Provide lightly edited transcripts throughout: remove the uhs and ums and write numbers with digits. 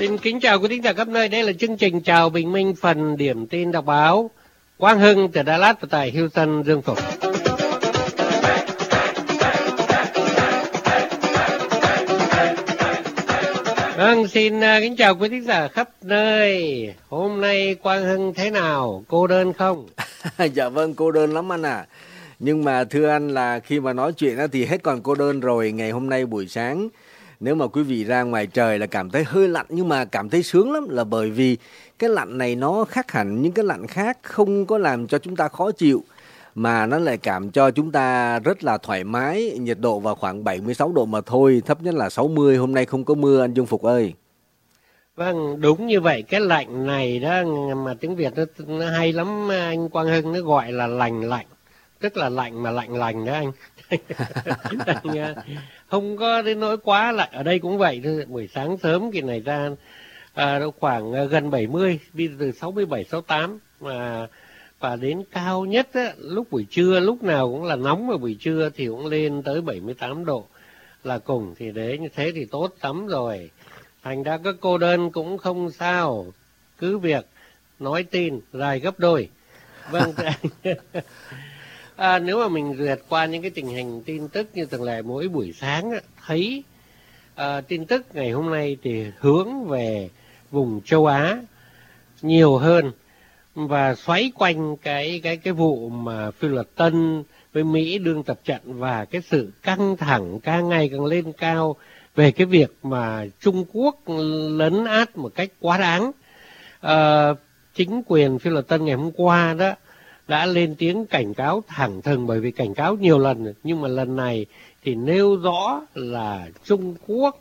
Xin kính chào quý thính giả khắp nơi. Đây là chương trình Chào Bình Minh, phần điểm tin đọc báo. Quang Hưng từ Đà Lạt và tại Houston, Dương Phục. Vâng, xin kính chào quý thính giả khắp nơi. Hôm nay Quang Hưng thế nào? Cô đơn không? Dạ vâng, cô đơn lắm anh à. Nhưng mà thưa anh là khi mà nói chuyện thì hết còn cô đơn rồi. Ngày hôm nay buổi sáng, nếu mà quý vị ra ngoài trời là cảm thấy hơi lạnh, nhưng mà cảm thấy sướng lắm, là bởi vì cái lạnh này nó khác hẳn những cái lạnh khác, không có làm cho chúng ta khó chịu, mà nó lại cảm cho chúng ta rất là thoải mái. Nhiệt độ vào khoảng 76 độ mà thôi, thấp nhất là 60. Hôm nay không có mưa anh Dương Phục ơi. Vâng, đúng như vậy. Cái lạnh này đó mà tiếng Việt nó hay lắm anh Quang Hưng, nó gọi là lành lạnh. Tức là lạnh mà lạnh lành đó anh. Không có đến nỗi quá lạnh. Ở đây cũng vậy thôi. Buổi sáng sớm kỳ này ra khoảng gần 70, đi từ 67, 68 và đến cao nhất á, lúc buổi trưa, lúc nào cũng là nóng, mà buổi trưa thì cũng lên tới 78 độ là cùng. Thì đấy, như thế thì tốt lắm rồi. Thành ra các cô đơn cũng không sao, cứ việc nói tin dài gấp đôi. Vâng, nếu mà mình duyệt qua những cái tình hình tin tức như thường lệ mỗi buổi sáng thấy tin tức ngày hôm nay thì hướng về vùng châu Á nhiều hơn, và xoáy quanh cái vụ mà Phi Luật Tân với Mỹ đương tập trận, và cái sự căng thẳng càng ngày càng lên cao về cái việc mà Trung Quốc lấn át một cách quá đáng. Chính quyền Phi Luật Tân ngày hôm qua đó đã lên tiếng cảnh cáo thẳng thừng, bởi vì cảnh cáo nhiều lần, nhưng mà lần này thì nêu rõ là Trung Quốc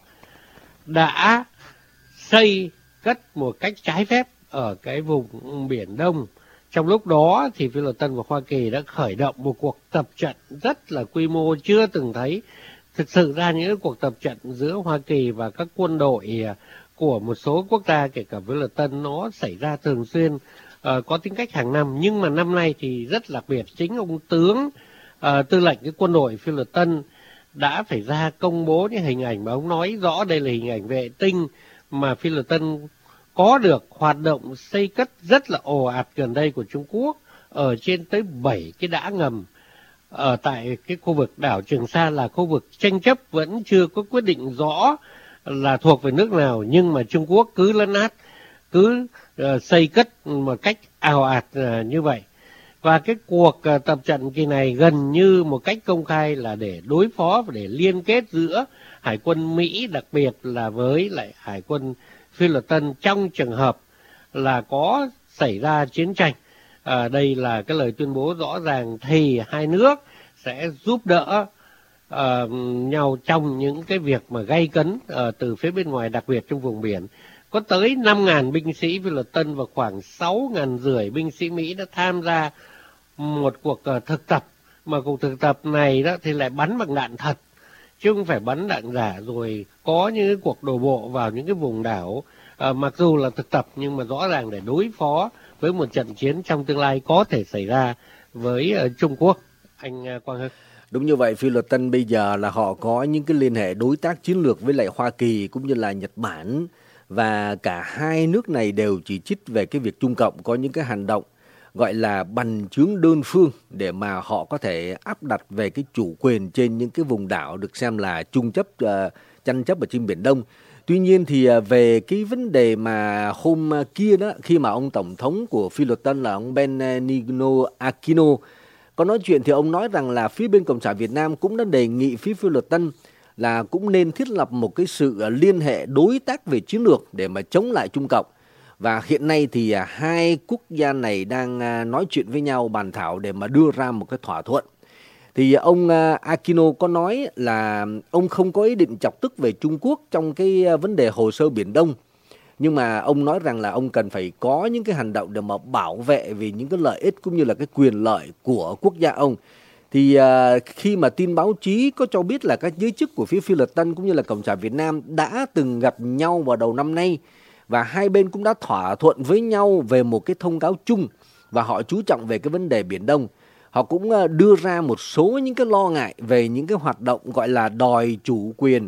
đã xây cất một cách trái phép ở cái vùng Biển Đông. Trong lúc đó thì Phi Luật Tân và Hoa Kỳ đã khởi động một cuộc tập trận rất là quy mô chưa từng thấy. Thực sự ra những cuộc tập trận giữa Hoa Kỳ và các quân đội của một số quốc gia, kể cả Phi Luật Tân, nó xảy ra thường xuyên, có tính cách hàng năm. Nhưng mà năm nay thì rất đặc biệt. Chính ông tướng tư lệnh cái quân đội Phi Luật Tân đã phải ra công bố những hình ảnh mà ông nói rõ đây là hình ảnh vệ tinh mà Phi Luật Tân có được hoạt động xây cất rất là ồ ạt gần đây của Trung Quốc, ở trên tới 7 cái đá ngầm ở tại cái khu vực đảo Trường Sa, là khu vực tranh chấp vẫn chưa có quyết định rõ là thuộc về nước nào, nhưng mà Trung Quốc cứ lấn át, cứ xây cất một cách ào ạt như vậy. Và cái cuộc tập trận kỳ này gần như một cách công khai là để đối phó và để liên kết giữa Hải quân Mỹ, đặc biệt là với lại Hải quân Phi Luật Tân, trong trường hợp là có xảy ra chiến tranh. Đây là cái lời tuyên bố rõ ràng thì hai nước sẽ giúp đỡ nhau trong những cái việc mà gay cấn từ phía bên ngoài, đặc biệt trong vùng biển. Có tới 5.000 binh sĩ Phi Luật Tân và khoảng 6.500 binh sĩ Mỹ đã tham gia một cuộc thực tập, mà cuộc thực tập này đó thì lại bắn bằng đạn thật, chứ không phải bắn đạn giả, rồi có những cái cuộc đổ bộ vào những cái vùng đảo, mặc dù là thực tập nhưng mà rõ ràng để đối phó với một trận chiến trong tương lai có thể xảy ra với Trung Quốc. Anh Quang Hưng. Đúng như vậy, Phi Luật Tân bây giờ là họ có những cái liên hệ đối tác chiến lược với lại Hoa Kỳ cũng như là Nhật Bản, và cả hai nước này đều chỉ trích về cái việc Trung Cộng có những cái hành động gọi là bành trướng đơn phương để mà họ có thể áp đặt về cái chủ quyền trên những cái vùng đảo được xem là tranh chấp ở trên Biển Đông. Tuy nhiên thì về cái vấn đề mà hôm kia đó, khi mà ông Tổng thống của Phi Luật Tân là ông Benigno Aquino có nói chuyện, thì ông nói rằng là phía bên Cộng sản Việt Nam cũng đã đề nghị phía Phi Luật Tân là cũng nên thiết lập một cái sự liên hệ đối tác về chiến lược để mà chống lại Trung Cộng. Và hiện nay thì hai quốc gia này đang nói chuyện với nhau, bàn thảo để mà đưa ra một cái thỏa thuận. Thì ông Aquino có nói là ông không có ý định chọc tức về Trung Quốc trong cái vấn đề hồ sơ Biển Đông. Nhưng mà ông nói rằng là ông cần phải có những cái hành động để mà bảo vệ vì những cái lợi ích cũng như là cái quyền lợi của quốc gia ông. Thì khi mà tin báo chí có cho biết là các giới chức của phía Phi Luật Tân cũng như là Cộng sản Việt Nam đã từng gặp nhau vào đầu năm nay, và hai bên cũng đã thỏa thuận với nhau về một cái thông cáo chung, và họ chú trọng về cái vấn đề Biển Đông. Họ cũng đưa ra một số những cái lo ngại về những cái hoạt động gọi là đòi chủ quyền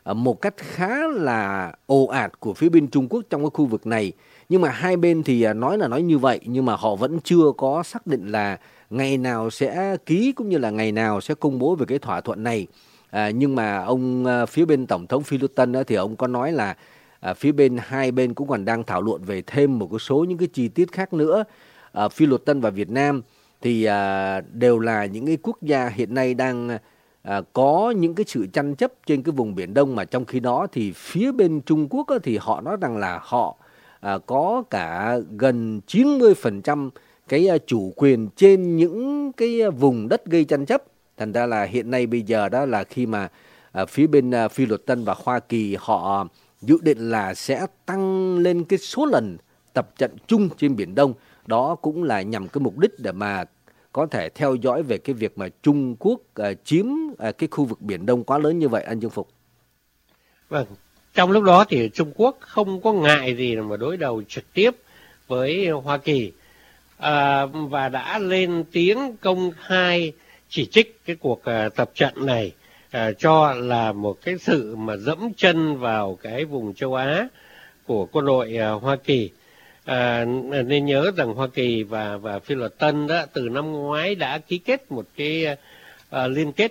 một cách khá là ồ ạt của phía bên Trung Quốc trong cái khu vực này. Nhưng mà hai bên thì nói là nói như vậy, nhưng mà họ vẫn chưa có xác định là ngày nào sẽ ký cũng như là ngày nào sẽ công bố về cái thỏa thuận này. Nhưng mà phía bên Tổng thống Phi Luật Tân thì ông có nói là phía hai bên cũng còn đang thảo luận về thêm một số những cái chi tiết khác nữa. Phi Luật Tân và Việt Nam thì đều là những cái quốc gia hiện nay đang có những cái sự tranh chấp trên cái vùng Biển Đông, mà trong khi đó thì phía bên Trung Quốc thì họ nói rằng là họ có cả gần 90% cái chủ quyền trên những cái vùng đất gây tranh chấp. Thành ra là hiện nay bây giờ đó là khi mà phía bên Phi Luật Tân và Hoa Kỳ họ dự định là sẽ tăng lên cái số lần tập trận chung trên Biển Đông. Đó cũng là nhằm cái mục đích để mà có thể theo dõi về cái việc mà Trung Quốc chiếm cái khu vực Biển Đông quá lớn như vậy, anh Dương Phục. Vâng, trong lúc đó thì Trung Quốc không có ngại gì mà đối đầu trực tiếp với Hoa Kỳ, và đã lên tiếng công khai chỉ trích cái cuộc tập trận này, cho là một cái sự mà dẫm chân vào cái vùng châu Á của quân đội Hoa Kỳ. Nên nhớ rằng Hoa Kỳ và Phi Luật Tân đó từ năm ngoái đã ký kết một cái liên kết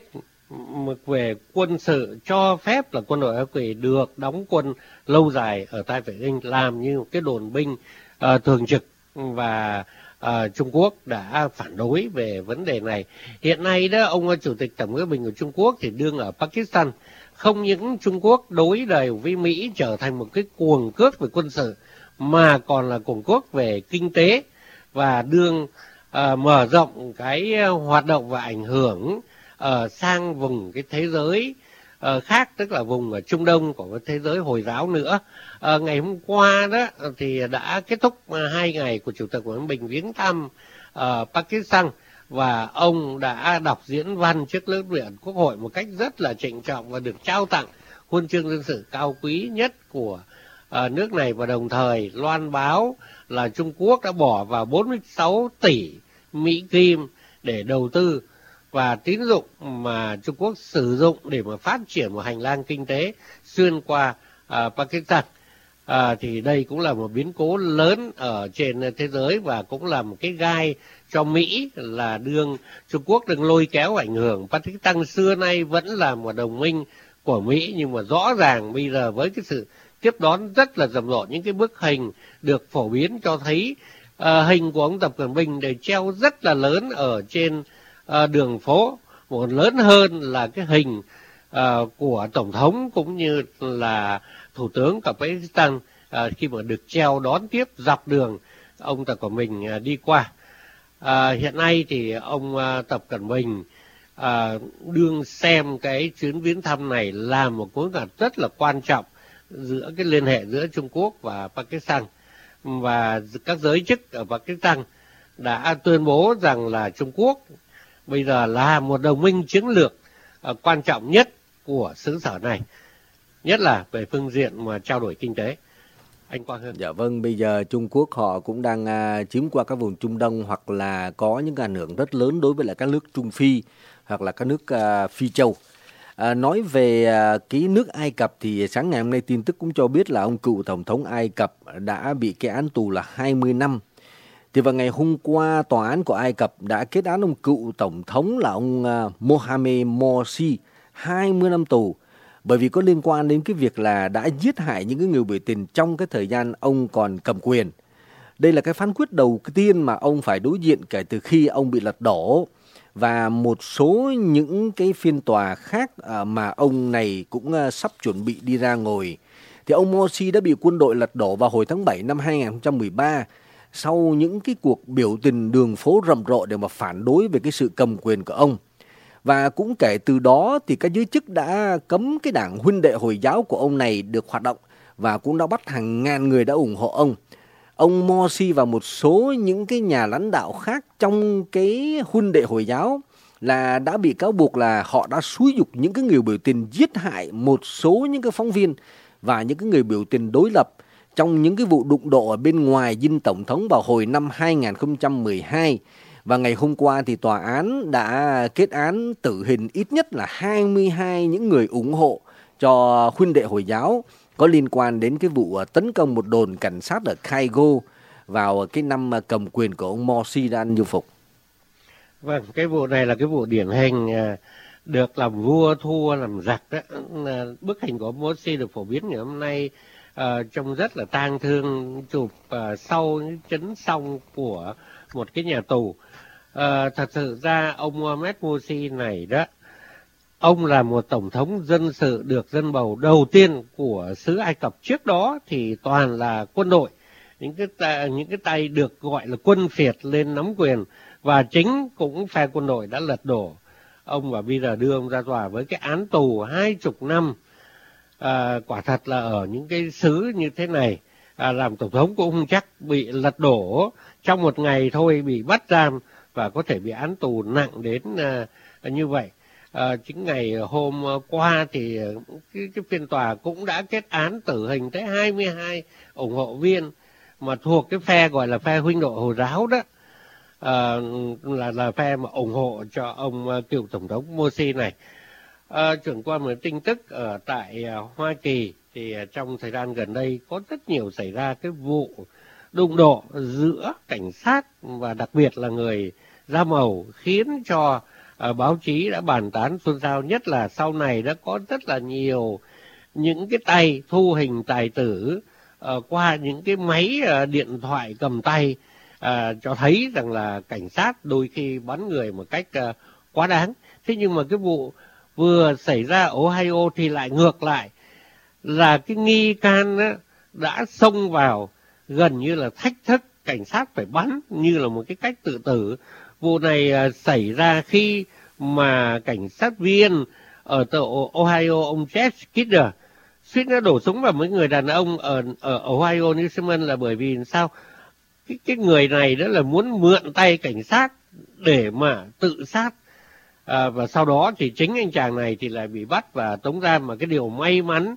về quân sự, cho phép là quân đội Hoa Kỳ được đóng quân lâu dài ở tại Vệ Tinh, làm như một cái đồn binh thường trực, và Trung Quốc đã phản đối về vấn đề này. Hiện nay đó, ông Chủ tịch Tổng Hòa bình của Trung Quốc thì đương ở Pakistan. Không những Trung Quốc đối đầu với Mỹ trở thành một cái cuồng cước về quân sự, mà còn là cuồng cước về kinh tế, và đương mở rộng cái hoạt động và ảnh hưởng sang vùng cái thế giới khác, tức là vùng ở Trung Đông của thế giới Hồi giáo nữa. Ngày hôm qua đó thì đã kết thúc 2 ngày của Chủ tịch Tập Cận Bình viếng thăm Pakistan, và ông đã đọc diễn văn trước lớp viện Quốc hội một cách rất là trịnh trọng, và được trao tặng huân chương dân sự cao quý nhất của nước này, và đồng thời loan báo là Trung Quốc đã bỏ vào 46 tỷ Mỹ Kim để đầu tư và tín dụng mà Trung Quốc sử dụng để mà phát triển một hành lang kinh tế xuyên qua Pakistan. Thì đây cũng là một biến cố lớn ở trên thế giới, và cũng là một cái gai cho Mỹ, là Trung Quốc đừng lôi kéo ảnh hưởng. Pakistan xưa nay vẫn là một đồng minh của Mỹ, nhưng mà rõ ràng bây giờ với cái sự tiếp đón rất là rầm rộ, những cái bức hình được phổ biến cho thấy hình của ông Tập Cận Bình đều treo rất là lớn ở trên đường phố, một lớn hơn là cái hình của Tổng thống cũng như là Thủ tướng của Pakistan khi mà được treo đón tiếp dọc đường ông Tập Cận Bình đi qua. Hiện nay thì ông Tập Cận Bình đương xem cái chuyến viếng thăm này là một cuộc gặp rất là quan trọng giữa cái liên hệ giữa Trung Quốc và Pakistan, và các giới chức ở Pakistan đã tuyên bố rằng là Trung Quốc bây giờ là một đồng minh chiến lược quan trọng nhất của xứ sở này, nhất là về phương diện mà trao đổi kinh tế. Anh Quang Hưng. Dạ vâng, bây giờ Trung Quốc họ cũng đang chiếm qua các vùng Trung Đông, hoặc là có những ảnh hưởng rất lớn đối với lại các nước Trung Phi hoặc là các nước Phi Châu. Nói về cái nước Ai Cập thì sáng ngày hôm nay tin tức cũng cho biết là ông cựu Tổng thống Ai Cập đã bị kết án tù là 20 năm. Thì vào ngày hôm qua, tòa án của Ai Cập đã kết án ông cựu Tổng thống là ông Mohamed Morsi 20 năm tù, bởi vì có liên quan đến cái việc là đã giết hại những cái người biểu tình trong cái thời gian ông còn cầm quyền. Đây là cái phán quyết đầu tiên mà ông phải đối diện kể từ khi ông bị lật đổ, và một số những cái phiên tòa khác mà ông này cũng sắp chuẩn bị đi ra ngồi. Thì ông Morsi đã bị quân đội lật đổ vào hồi tháng 7 năm 2013 sau những cái cuộc biểu tình đường phố rầm rộ để mà phản đối về cái sự cầm quyền của ông. Và cũng kể từ đó thì các giới chức đã cấm cái đảng huynh đệ Hồi giáo của ông này được hoạt động, và cũng đã bắt hàng ngàn người đã ủng hộ ông. Ông Morsi và một số những cái nhà lãnh đạo khác trong cái huynh đệ Hồi giáo là đã bị cáo buộc là họ đã xúi giục những cái người biểu tình giết hại một số những cái phóng viên và những cái người biểu tình đối lập trong những cái vụ đụng độ ở bên ngoài dinh tổng thống vào hồi năm 2012. Và ngày hôm qua thì tòa án đã kết án tử hình ít nhất là 22 những người ủng hộ cho huynh đệ Hồi giáo có liên quan đến cái vụ tấn công một đồn cảnh sát ở Cairo vào cái năm cầm quyền của ông Morsi đã như phục. Vâng, cái vụ này là cái vụ điển hình được làm vua thua làm giặc đó. Bức hình của ông Morsi được phổ biến ngày hôm nay trông rất là tang thương, chụp sau những chấn song của một cái nhà tù. Thật sự ra ông Mohamed Morsi này đó, ông là một tổng thống dân sự được dân bầu đầu tiên của xứ Ai Cập. Trước đó thì toàn là quân đội, những cái tay được gọi là quân phiệt lên nắm quyền, và chính cũng phe quân đội đã lật đổ ông và bây giờ đưa ông ra tòa với cái án tù 20 năm. Quả thật là ở những cái xứ như thế này, làm tổng thống cũng không chắc bị lật đổ trong một ngày thôi, bị bắt giam và có thể bị án tù nặng đến như vậy. Chính ngày hôm qua thì cái phiên tòa cũng đã kết án tử hình tới 22 ủng hộ viên mà thuộc cái phe gọi là phe huynh đệ Hồi giáo đó, là phe mà ủng hộ cho ông cựu tổng thống Morsi này. Chuyển qua một tin tức ở tại Hoa Kỳ thì trong thời gian gần đây có rất nhiều xảy ra cái vụ đụng độ giữa cảnh sát và đặc biệt là người da màu, khiến cho báo chí đã bàn tán xôn xao, nhất là sau này đã có rất là nhiều những cái tay thu hình tài tử qua những cái máy điện thoại cầm tay, cho thấy rằng là cảnh sát đôi khi bắn người một cách quá đáng. Thế nhưng mà cái vụ vừa xảy ra ở Ohio thì lại ngược lại, là cái nghi can đã xông vào gần như là thách thức cảnh sát phải bắn như là một cái cách tự tử. Vụ này xảy ra khi mà cảnh sát viên ở Ohio, ông Jeff Kidder, suýt nó đổ súng vào mấy người đàn ông ở Ohio New Zealand, là bởi vì sao? Cái người này đó là muốn mượn tay cảnh sát để mà tự sát. Và sau đó thì chính anh chàng này thì lại bị bắt và tống giam, mà cái điều may mắn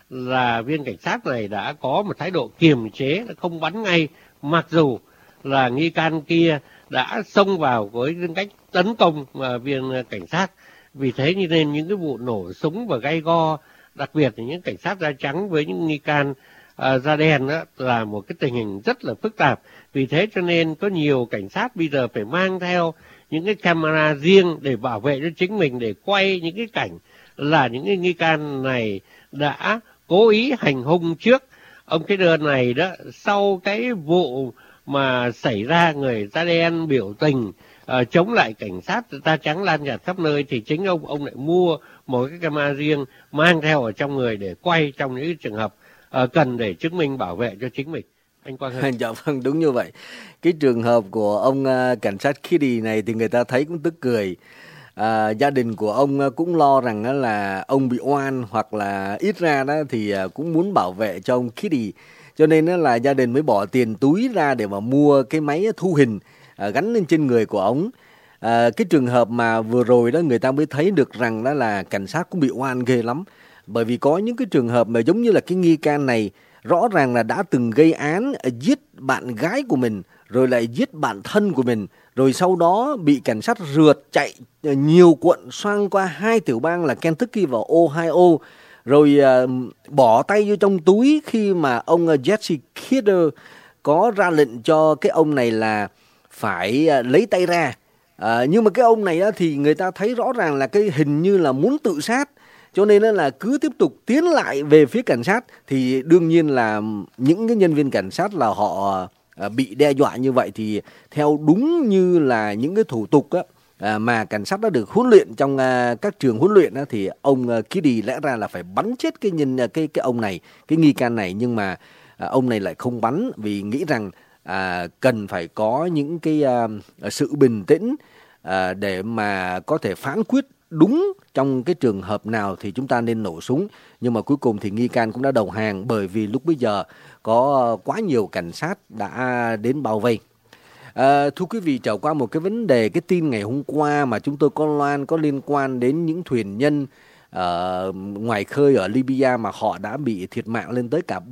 là viên cảnh sát này đã có một thái độ kiềm chế, không bắn ngay, mặc dù là nghi can kia đã xông vào với cách tấn công viên cảnh sát. Vì thế nên những cái vụ nổ súng và gay go, đặc biệt là những cảnh sát da trắng với những nghi can da đen đó, là một cái tình hình rất là phức tạp. Vì thế cho nên có nhiều cảnh sát bây giờ phải mang theo những cái camera riêng để bảo vệ cho chính mình, để quay những cái cảnh là những cái nghi can này đã cố ý hành hung trước. Ông cái đơn này đó, sau cái vụ mà xảy ra người da đen biểu tình chống lại cảnh sát da trắng lan nhạt khắp nơi, thì chính ông lại mua một cái camera riêng mang theo ở trong người để quay trong những trường hợp cần để chứng minh bảo vệ cho chính mình. Anh Quang Hưng. Dạ vâng, đúng như vậy. Cái trường hợp của ông cảnh sát Kiddy này thì người ta thấy cũng tức cười. Gia đình của ông cũng lo rằng là ông bị oan, hoặc là ít ra đó thì cũng muốn bảo vệ cho ông Kiddy. Cho nên là gia đình mới bỏ tiền túi ra để mà mua cái máy thu hình gắn lên trên người của ông. Cái trường hợp mà vừa rồi đó, người ta mới thấy được rằng đó là cảnh sát cũng bị oan ghê lắm. Bởi vì có những cái trường hợp mà giống như là cái nghi can này rõ ràng là đã từng gây án giết bạn gái của mình, rồi lại giết bạn thân của mình, rồi sau đó bị cảnh sát rượt chạy nhiều quận xoang qua 2 tiểu bang là Kentucky và Ohio, rồi bỏ tay vô trong túi khi mà ông Jesse Kidder có ra lệnh cho cái ông này là phải lấy tay ra. Nhưng mà cái ông này thì người ta thấy rõ ràng là cái hình như là muốn tự sát, cho nên là cứ tiếp tục tiến lại về phía cảnh sát. Thì đương nhiên là những cái nhân viên cảnh sát là họ bị đe dọa như vậy, thì theo đúng như là những cái thủ tục mà cảnh sát đã được huấn luyện trong các trường huấn luyện thì ông Kiddy lẽ ra là phải bắn chết cái ông này, cái nghi can này. Nhưng mà ông này lại không bắn, vì nghĩ rằng cần phải có những cái sự bình tĩnh để mà có thể phán quyết đúng trong cái trường hợp nào thì chúng ta nên nổ súng. Nhưng mà cuối cùng thì nghi can cũng đã đầu hàng, bởi vì lúc bấy giờ có quá nhiều cảnh sát đã đến bao vây. Thưa quý vị, trở qua một cái vấn đề, cái tin ngày hôm qua mà chúng tôi có liên quan đến những thuyền nhân ngoài khơi ở Libya mà họ đã bị thiệt mạng lên tới cả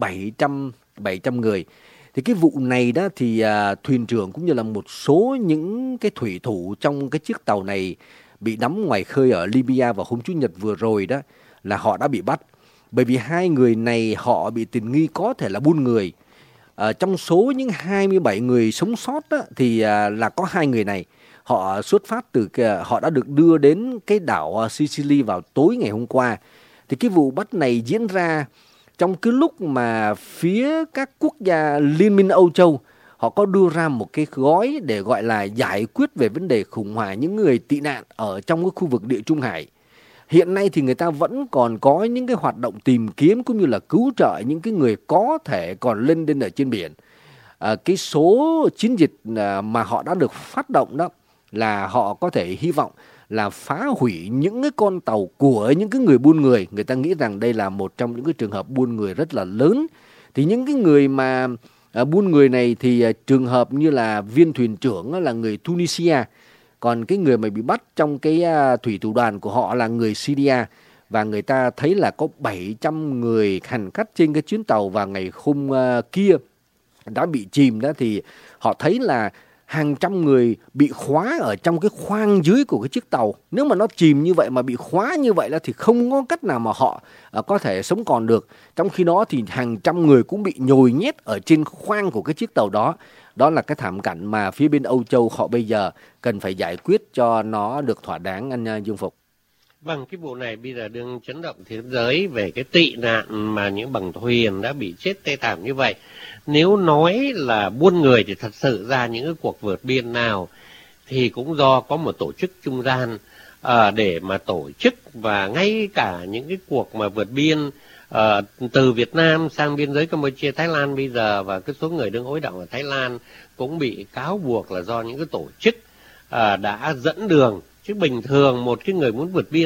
700 người. Thì cái vụ này đó thì thuyền trưởng cũng như là một số những cái thủy thủ trong cái chiếc tàu này bị đắm ngoài khơi ở Libya vào hôm Chủ nhật vừa rồi đó, là họ đã bị bắt. Bởi vì hai người này họ bị tình nghi có thể là buôn người. Trong số những 27 người sống sót á, thì là có hai người này. Họ xuất phát từ họ đã được đưa đến cái đảo Sicily vào tối ngày hôm qua. Thì cái vụ bắt này diễn ra trong cái lúc mà phía các quốc gia Liên minh Âu Châu họ có đưa ra một cái gói để gọi là giải quyết về vấn đề khủng hoảng những người tị nạn ở trong cái khu vực Địa Trung Hải. Hiện nay thì người ta vẫn còn có những cái hoạt động tìm kiếm cũng như là cứu trợ những cái người có thể còn lên đến ở trên biển. Cái số chiến dịch mà họ đã được phát động đó là họ có thể hy vọng là phá hủy những cái con tàu của những cái người buôn người. Người ta nghĩ rằng đây là một trong những cái trường hợp buôn người rất là lớn. Thì những cái người mà buôn người này thì trường hợp như là viên thuyền trưởng là người Tunisia. Còn cái người mà bị bắt trong cái thủy thủ đoàn của họ là người Syria. Và người ta thấy là có 700 người hành khách trên cái chuyến tàu vào ngày hôm kia đã bị chìm đó. Thì họ thấy là hàng trăm người bị khóa ở trong cái khoang dưới của cái chiếc tàu. Nếu mà nó chìm như vậy mà bị khóa như vậy là thì không có cách nào mà họ có thể sống còn được. Trong khi đó thì hàng trăm người cũng bị nhồi nhét ở trên khoang của cái chiếc tàu đó. Đó là cái thảm cảnh mà phía bên Âu Châu họ bây giờ cần phải giải quyết cho nó được thỏa đáng, anh Dương Phục. Vâng, cái vụ này bây giờ đương chấn động thế giới về cái tị nạn mà những bằng thuyền đã bị chết tê thảm như vậy. Nếu nói là buôn người thì thật sự ra những cái cuộc vượt biên nào thì cũng do có một tổ chức trung gian để mà tổ chức, và ngay cả những cái cuộc mà vượt biên từ Việt Nam sang biên giới Campuchia, Thái Lan bây giờ, và cái số người đương ối động ở Thái Lan cũng bị cáo buộc là do những cái tổ chức đã dẫn đường. Chứ bình thường một cái người muốn vượt biên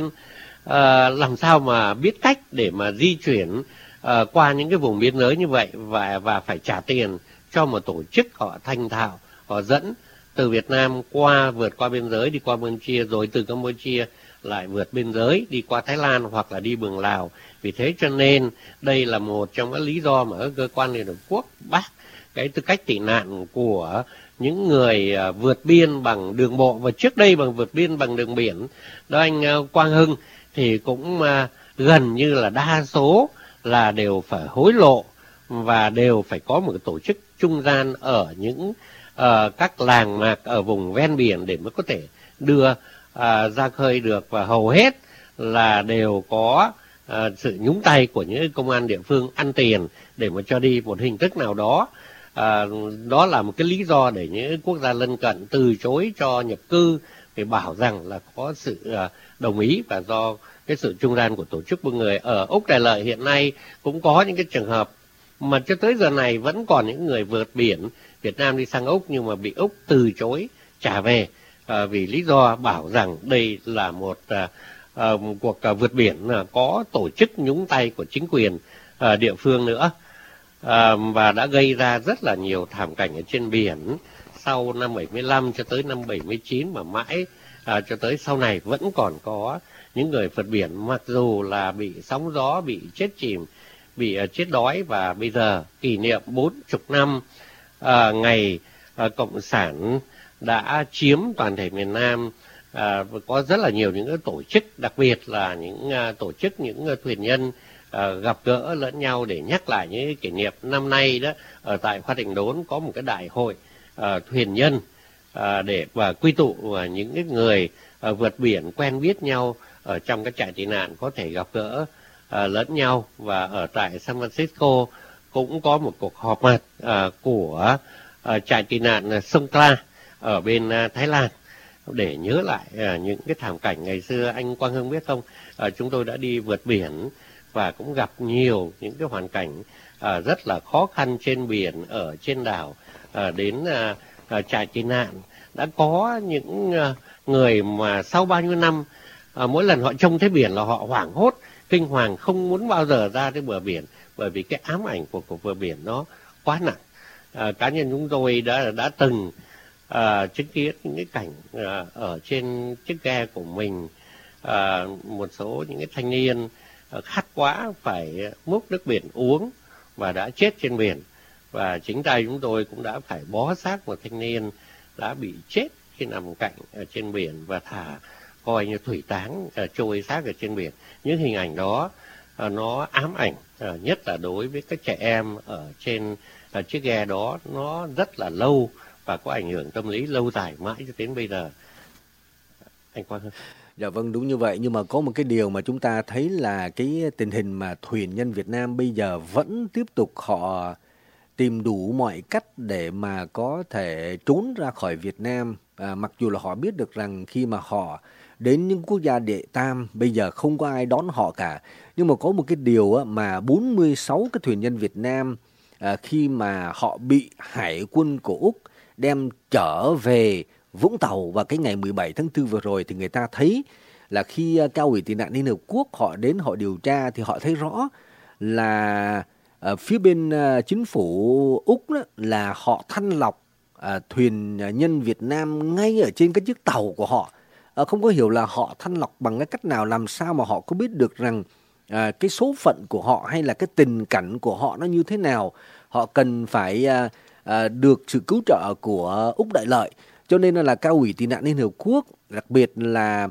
làm sao mà biết cách để mà di chuyển qua những cái vùng biên giới như vậy, và phải trả tiền cho một tổ chức họ thành thạo, họ dẫn từ Việt Nam vượt qua biên giới đi qua Campuchia, rồi từ Campuchia lại vượt biên giới đi qua Thái Lan hoặc là đi Mường Lào. Vì thế cho nên đây là một trong các lý do mà các cơ quan Liên Hợp Quốc bác cái tư cách tị nạn của những người vượt biên bằng đường bộ, và trước đây bằng vượt biên bằng đường biển đó anh Quang Hưng, thì cũng gần như là đa số là đều phải hối lộ và đều phải có một tổ chức trung gian ở những các làng mạc ở vùng ven biển để mới có thể đưa ra khơi được, và hầu hết là đều có sự nhúng tay của những công an địa phương ăn tiền để mà cho đi một hình thức nào đó. Đó là một cái lý do để những quốc gia lân cận từ chối cho nhập cư, để bảo rằng là có sự đồng ý và do cái sự trung gian của tổ chức buôn người. Ở Úc Đại Lợi hiện nay cũng có những cái trường hợp mà cho tới giờ này vẫn còn những người vượt biển Việt Nam đi sang Úc nhưng mà bị Úc từ chối trả về vì lý do bảo rằng đây là một cuộc vượt biển có tổ chức nhúng tay của chính quyền địa phương nữa. Và đã gây ra rất là nhiều thảm cảnh ở trên biển sau năm 75 cho tới năm 79, mà mãi cho tới sau này vẫn còn có những người vượt biển mặc dù là bị sóng gió, bị chết chìm, bị chết đói. Và bây giờ kỷ niệm 40 năm ngày Cộng sản đã chiếm toàn thể miền Nam, có rất là nhiều những tổ chức, đặc biệt là những tổ chức, những thuyền nhân gặp gỡ lẫn nhau để nhắc lại những kỷ niệm. Năm nay đó ở tại Pha Tịnh Đốn có một cái đại hội thuyền nhân để và quy tụ những cái người vượt biển quen biết nhau ở trong cái trại tị nạn có thể gặp gỡ lẫn nhau. Và ở tại San Francisco cũng có một cuộc họp mặt của trại tị nạn Sông Kla ở bên Thái Lan để nhớ lại những cái thảm cảnh ngày xưa. Anh Quang Hưng biết không, chúng tôi đã đi vượt biển và cũng gặp nhiều những cái hoàn cảnh rất là khó khăn trên biển, ở trên đảo, đến trại tị nạn. Đã có những người mà sau bao nhiêu năm mỗi lần họ trông thấy biển là họ hoảng hốt, kinh hoàng, không muốn bao giờ ra tới bờ biển, bởi vì cái ám ảnh của bờ biển nó quá nặng. Cá nhân chúng tôi đã từng chứng kiến những cái cảnh ở trên chiếc ghe của mình, một số những cái thanh niên khát quá phải múc nước biển uống và đã chết trên biển. Và chính tay chúng tôi cũng đã phải bó xác một thanh niên đã bị chết khi nằm cạnh ở trên biển và thả coi như thủy táng trôi xác ở trên biển. Những hình ảnh đó nó ám ảnh, nhất là đối với các trẻ em ở trên chiếc ghe đó, nó rất là lâu và có ảnh hưởng tâm lý lâu dài mãi cho đến bây giờ. Anh Quang Hưng. Dạ vâng, đúng như vậy. Nhưng mà có một cái điều mà chúng ta thấy là cái tình hình mà thuyền nhân Việt Nam bây giờ vẫn tiếp tục họ tìm đủ mọi cách để mà có thể trốn ra khỏi Việt Nam. Mặc dù là họ biết được rằng khi mà họ đến những quốc gia đệ tam bây giờ không có ai đón họ cả. Nhưng mà có một cái điều mà 46 cái thuyền nhân Việt Nam khi mà họ bị hải quân của Úc đem trở về Vũng Tàu vào cái ngày 17 tháng 4 vừa rồi, thì người ta thấy là khi Cao ủy tị nạn Liên Hợp Quốc họ đến họ điều tra thì họ thấy rõ là phía bên chính phủ Úc đó, là họ thanh lọc thuyền nhân Việt Nam ngay ở trên cái chiếc tàu của họ. Không có hiểu là họ thanh lọc bằng cái cách nào, làm sao mà họ có biết được rằng cái số phận của họ hay là cái tình cảnh của họ nó như thế nào. Họ cần phải được sự cứu trợ của Úc Đại Lợi. Cho nên là Cao ủy tị nạn Liên Hợp Quốc, đặc biệt là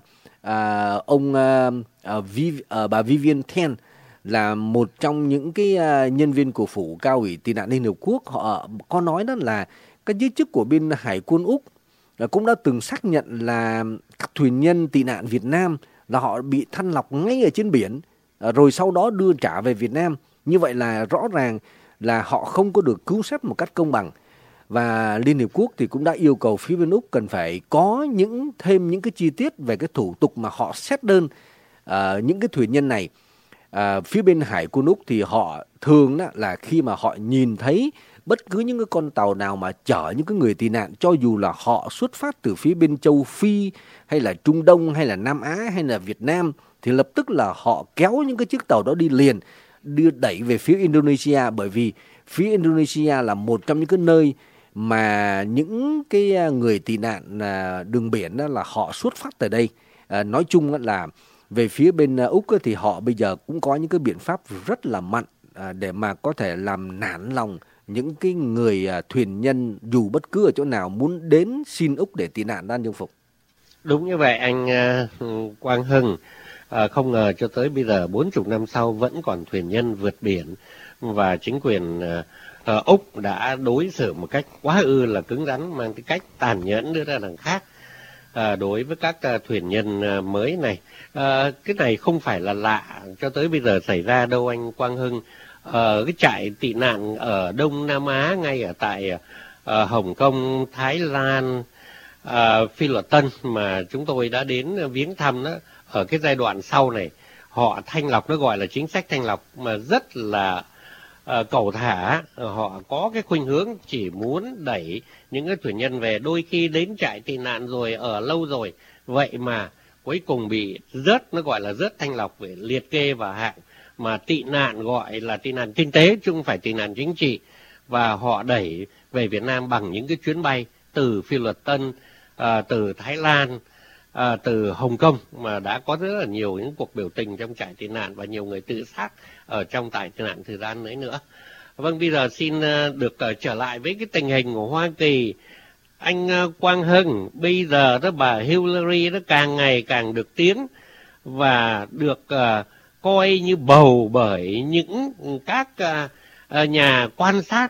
bà Vivian Ten là một trong những cái nhân viên của phủ Cao ủy tị nạn Liên Hợp Quốc, họ có nói đó là các giới chức của bên Hải quân Úc cũng đã từng xác nhận là các thuyền nhân tị nạn Việt Nam là họ bị thanh lọc ngay ở trên biển, rồi sau đó đưa trả về Việt Nam. Như vậy là rõ ràng là họ không có được cứu xét một cách công bằng. Và Liên Hiệp Quốc thì cũng đã yêu cầu phía bên Úc cần phải có thêm những cái chi tiết về cái thủ tục mà họ xét đơn những cái thuyền nhân này. Phía bên Hải quân Úc thì họ thường đó là khi mà họ nhìn thấy bất cứ những cái con tàu nào mà chở những cái người tị nạn, cho dù là họ xuất phát từ phía bên châu Phi hay là Trung Đông hay là Nam Á hay là Việt Nam, thì lập tức là họ kéo những cái chiếc tàu đó đi liền, đưa đẩy về phía Indonesia. Bởi vì phía Indonesia là một trong những cái nơi mà những cái người tị nạn đường biển đó là họ xuất phát từ đây. Nói chung là về phía bên Úc thì họ bây giờ cũng có những cái biện pháp rất là mạnh để mà có thể làm nản lòng những cái người thuyền nhân dù bất cứ ở chỗ nào muốn đến xin Úc để tị nạn Đan Dương Phục. Đúng như vậy anh Quang Hưng. Không ngờ cho tới bây giờ 40 năm sau vẫn còn thuyền nhân vượt biển, và chính quyền Úc đã đối xử một cách quá ư là cứng rắn, mang cái cách tàn nhẫn đưa ra đằng khác đối với các thuyền nhân mới này. Cái này không phải là lạ cho tới bây giờ xảy ra đâu anh Quang Hưng. Cái trại tị nạn ở Đông Nam Á, ngay ở tại Hồng Kông, Thái Lan, Phi Luật Tân mà chúng tôi đã đến viếng thăm đó, ở cái giai đoạn sau này họ thanh lọc, nó gọi là chính sách thanh lọc mà rất là cẩu thả. Họ có cái khuynh hướng chỉ muốn đẩy những cái thuyền nhân về, đôi khi đến trại tị nạn rồi ở lâu rồi, vậy mà cuối cùng bị rớt, nó gọi là rớt thanh lọc, về liệt kê vào hạng mà tị nạn gọi là tị nạn kinh tế chứ không phải tị nạn chính trị, và họ đẩy về Việt Nam bằng những cái chuyến bay từ Phi Luật Tân, từ Thái Lan, từ Hồng Kông, mà đã có rất là nhiều những cuộc biểu tình trong trại tị nạn và nhiều người tự sát ở trong trại tị nạn thời gian đấy nữa. Vâng, bây giờ xin được trở lại với cái tình hình của Hoa Kỳ. Anh Quang Hưng, bây giờ đó bà Hillary đó càng ngày càng được tiếng và được coi như bầu bởi những các nhà quan sát,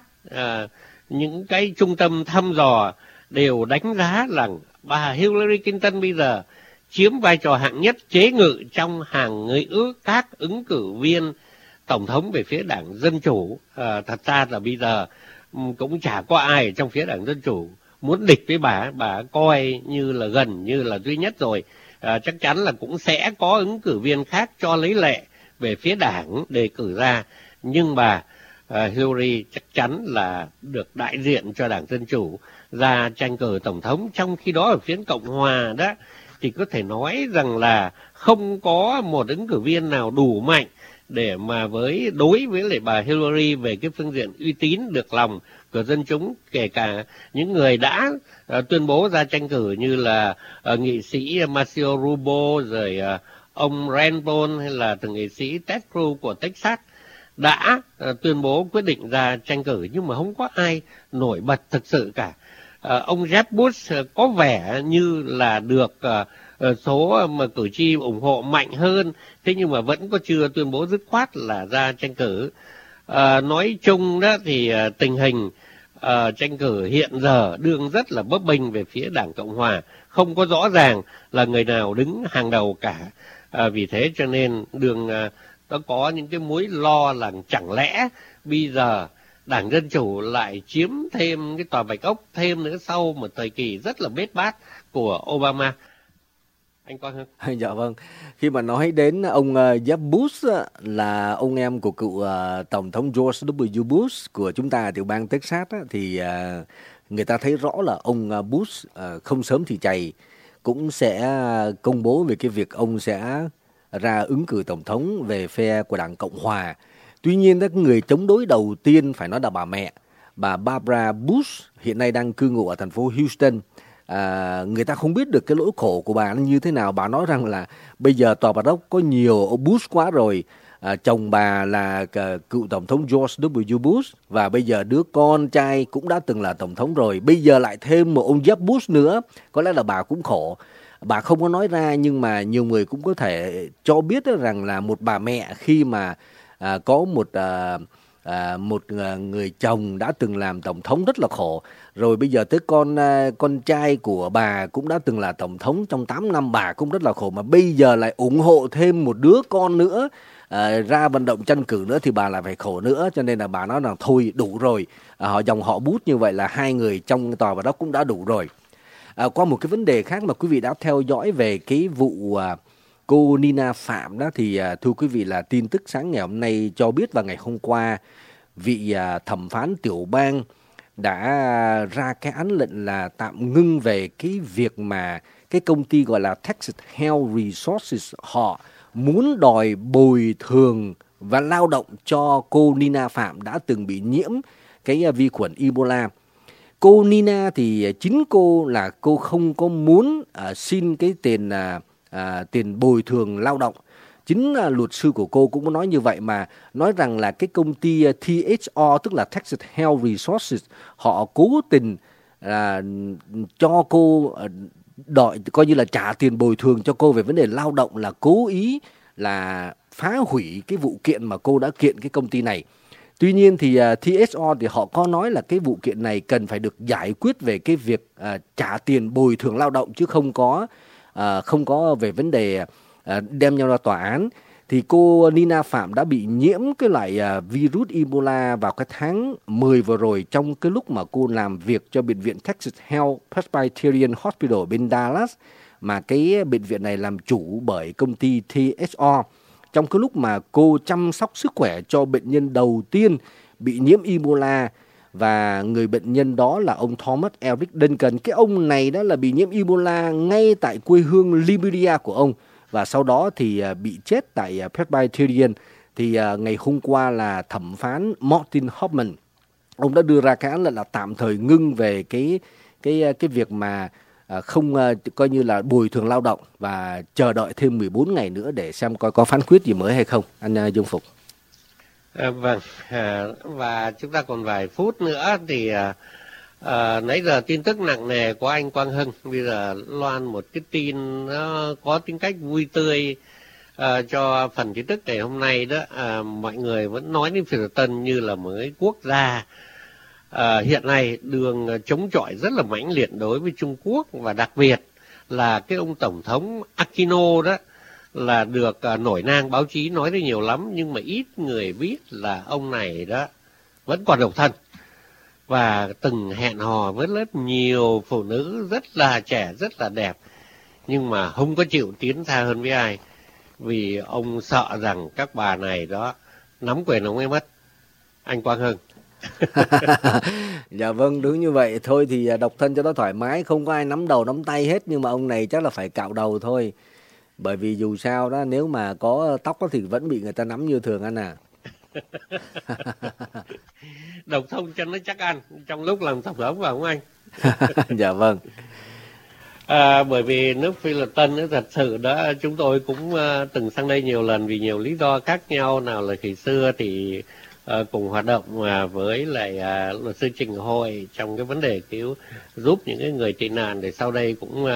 những cái trung tâm thăm dò đều đánh giá rằng bà Hillary Clinton bây giờ chiếm vai trò hạng nhất chế ngự trong hàng người các ứng cử viên tổng thống về phía Đảng Dân Chủ. Thật ra là bây giờ cũng chả có ai trong phía Đảng Dân Chủ muốn địch với bà coi như là gần như là duy nhất rồi. Chắc chắn là cũng sẽ có ứng cử viên khác cho lấy lệ về phía đảng đề cử ra, nhưng bà Hillary chắc chắn là được đại diện cho Đảng Dân Chủ ra tranh cử tổng thống. Trong khi đó ở phía Cộng Hòa đó thì có thể nói rằng là không có một ứng cử viên nào đủ mạnh để mà đối với lại bà Hillary về cái phương diện uy tín được lòng của dân chúng, kể cả những người đã tuyên bố ra tranh cử như là nghị sĩ Marcio Rubio, rồi ông Rand Paul hay là thượng nghị sĩ Ted Cruz của Texas đã tuyên bố quyết định ra tranh cử, nhưng mà không có ai nổi bật thực sự cả. Ông Jeb Bush có vẻ như là được số mà cử tri ủng hộ mạnh hơn, thế nhưng mà vẫn có chưa tuyên bố dứt khoát là ra tranh cử. Nói chung đó thì tình hình tranh cử hiện giờ đương rất là bấp bênh về phía Đảng Cộng Hòa, không có rõ ràng là người nào đứng hàng đầu cả. Vì thế cho nên đương nó có những cái mối lo là chẳng lẽ bây giờ Đảng Dân Chủ lại chiếm thêm cái tòa Bạch Ốc thêm nữa sau một thời kỳ rất là bết bát của Obama. Anh Quang Hưng. Dạ vâng. Khi mà nói đến ông Jeb Bush là ông em của cựu Tổng thống George W. Bush của chúng ta tiểu bang Texas thì người ta thấy rõ là ông Bush không sớm thì chày cũng sẽ công bố về cái việc ông sẽ ra ứng cử tổng thống về phe của Đảng Cộng Hòa. Tuy nhiên các người chống đối đầu tiên phải nói là bà mẹ, bà Barbara Bush, hiện nay đang cư ngụ ở thành phố Houston. Người ta không biết được cái nỗi khổ của bà nó như thế nào. Bà nói rằng là bây giờ tòa Bạch Ốc có nhiều ông Bush quá rồi. Chồng bà là cựu tổng thống George W. Bush và bây giờ đứa con trai cũng đã từng là tổng thống rồi. Bây giờ lại thêm một ông Jeb Bush nữa. Có lẽ là bà cũng khổ. Bà không có nói ra nhưng mà nhiều người cũng có thể cho biết rằng là một bà mẹ khi mà có một người chồng đã từng làm tổng thống rất là khổ. Rồi bây giờ tới con trai của bà cũng đã từng là tổng thống trong 8 năm, bà cũng rất là khổ. Mà bây giờ lại ủng hộ thêm một đứa con nữa ra vận động tranh cử nữa thì bà lại phải khổ nữa. Cho nên là bà nói là thôi đủ rồi. Dòng họ Bush như vậy là hai người trong tòa Bạch Ốc cũng đã đủ rồi. Qua một cái vấn đề khác mà quý vị đã theo dõi về cái vụ cô Nina Phạm đó thì thưa quý vị là tin tức sáng ngày hôm nay cho biết vào ngày hôm qua vị thẩm phán tiểu bang đã ra cái án lệnh là tạm ngưng về cái việc mà cái công ty gọi là Texas Health Resources họ muốn đòi bồi thường và lao động cho cô Nina Phạm đã từng bị nhiễm cái vi khuẩn Ebola. Cô Nina thì chính cô là cô không có muốn xin cái tiền bồi thường lao động. Chính luật sư của cô cũng có nói như vậy, mà nói rằng là cái công ty THR tức là Texas Health Resources họ cố tình cho cô đòi coi như là trả tiền bồi thường cho cô về vấn đề lao động, là cố ý là phá hủy cái vụ kiện mà cô đã kiện cái công ty này. Tuy nhiên thì THR thì họ có nói là cái vụ kiện này cần phải được giải quyết về cái việc trả tiền bồi thường lao động chứ không có về vấn đề đem nhau ra tòa án. Thì cô Nina Phạm đã bị nhiễm cái loại virus Ebola vào cái tháng 10 vừa rồi, trong cái lúc mà cô làm việc cho bệnh viện Texas Health Presbyterian Hospital bên Dallas, mà cái bệnh viện này làm chủ bởi công ty THR. Trong cái lúc mà cô chăm sóc sức khỏe cho bệnh nhân đầu tiên bị nhiễm Ebola, và người bệnh nhân đó là ông Thomas Eric Duncan. Cái ông này đó là bị nhiễm Ebola ngay tại quê hương Liberia của ông, và sau đó thì bị chết tại Presbyterian. Thì ngày hôm qua là thẩm phán Martin Hoffman, ông đã đưa ra cái án lệnh là tạm thời ngưng về cái việc mà không coi như là bồi thường lao động, và chờ đợi thêm 14 ngày nữa để xem coi có phán quyết gì mới hay không. Anh Dương Phục. Vâng, và chúng ta còn vài phút nữa thì nãy giờ tin tức nặng nề của anh Quang Hưng, bây giờ loan một cái tin nó có tính cách vui tươi cho phần tin tức ngày hôm nay đó. Mọi người vẫn nói đến Phiên Tân như là một cái quốc gia hiện nay đường chống chọi rất là mãnh liệt đối với Trung Quốc, và đặc biệt là cái ông Tổng thống Aquino đó là được nổi nang báo chí nói đến nhiều lắm, nhưng mà ít người biết là ông này đó vẫn còn độc thân và từng hẹn hò với rất nhiều phụ nữ rất là trẻ, rất là đẹp, nhưng mà không có chịu tiến xa hơn với ai, vì ông sợ rằng các bà này đó nắm quyền ông ấy mất. Anh Quang Hưng. Dạ vâng, đúng như vậy. Thôi thì độc thân cho nó thoải mái, không có ai nắm đầu nắm tay hết, nhưng mà ông này chắc là phải cạo đầu thôi. Bởi vì dù sao đó, nếu mà có tóc đó thì vẫn bị người ta nắm như thường anh à. Độc thân cho nó chắc ăn trong lúc làm tổng thống phải không anh? Dạ vâng. Bởi vì nước Phi Luật Tân thật sự đó, chúng tôi cũng từng sang đây nhiều lần vì nhiều lý do khác nhau. Nào là khi xưa thì cùng hoạt động với lại luật sư Trình Hội trong cái vấn đề cứu giúp những cái người tị nạn, để sau đây cũng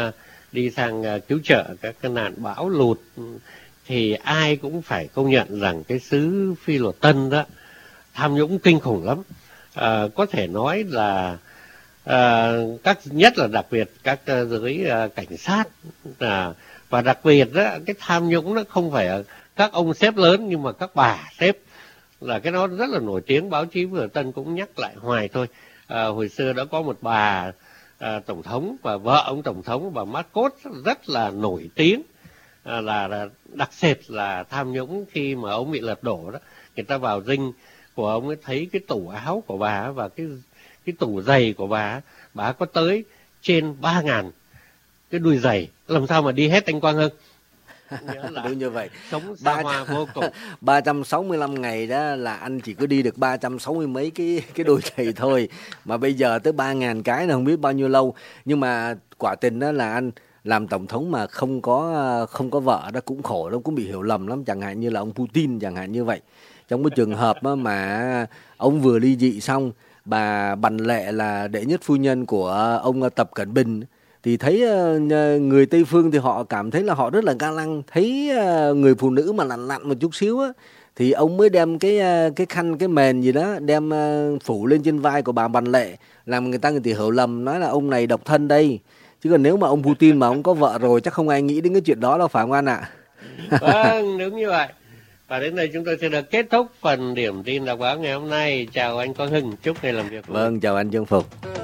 đi sang cứu trợ các cái nạn bão lụt, thì ai cũng phải công nhận rằng cái xứ Phi Luật Tân đó tham nhũng kinh khủng lắm. Có thể nói là nhất là đặc biệt các giới cảnh sát, và đặc biệt đó, cái tham nhũng nó không phải ở các ông sếp lớn nhưng mà các bà sếp, là cái đó rất là nổi tiếng. Báo chí vừa Tân cũng nhắc lại hoài thôi. Hồi xưa đã có một bà tổng thống và vợ ông tổng thống, bà Marcos, rất là nổi tiếng là đặc sệt là tham nhũng. Khi mà ông bị lật đổ đó, người ta vào dinh của ông ấy thấy cái tủ áo của bà và cái tủ giày của bà có tới trên 3.000 cái đùi giày, làm sao mà đi hết, anh Quang Hưng? Đúng như vậy. Sống xa hoa vô cùng. 365 ngày đó là anh chỉ có đi được 360 mấy cái đôi giày thôi, mà bây giờ tới 3.000 cái là không biết bao nhiêu lâu. Nhưng mà quả tình đó là anh làm tổng thống mà không có vợ đó cũng khổ lắm, cũng bị hiểu lầm lắm. Chẳng hạn như là ông Putin chẳng hạn như vậy. Trong cái trường hợp mà ông vừa ly dị xong, bà Bành Lệ là đệ nhất phu nhân của ông Tập Cận Bình, thì thấy người Tây phương thì họ cảm thấy là họ rất là ga lăng. Thấy người phụ nữ mà lặn lặn một chút xíu á, thì ông mới đem cái khăn, cái mền gì đó đem phủ lên trên vai của bà Bành Lệ, làm người ta hiểu lầm, nói là ông này độc thân đây. Chứ còn nếu mà ông Putin mà ông có vợ rồi chắc không ai nghĩ đến cái chuyện đó đâu, phải không anh ạ? Vâng, đúng như vậy. Và đến đây chúng tôi sẽ được kết thúc phần điểm tin đọc báo ngày hôm nay. Chào anh Quang Hưng, chúc ngày làm việc. Vâng, chào anh Trương Phục.